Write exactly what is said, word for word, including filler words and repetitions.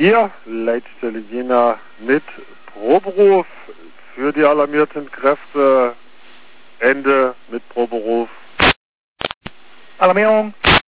Hier, Leitstelle Jena mit Proberuf für die alarmierten Kräfte. Ende mit Proberuf. Alarmierung.